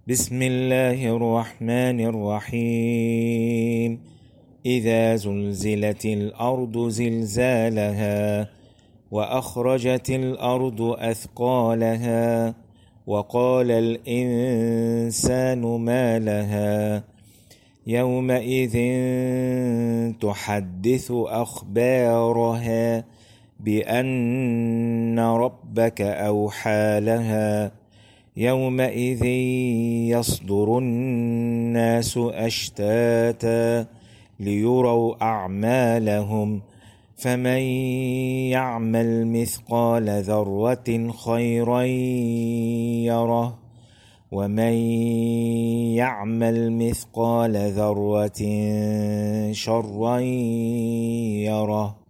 بسم الله الرحمن الرحيم. إذا زلزلت الأرض زلزالها وأخرجت الأرض أثقالها وقال الإنسان ما لها يومئذ تحدث أخبارها بأن ربك أوحى لها يومئذ يصدر الناس أشتاتا ليروا أعمالهم فمن يعمل مثقال ذرة خيرا يره ومن يعمل مثقال ذرة شرا يره.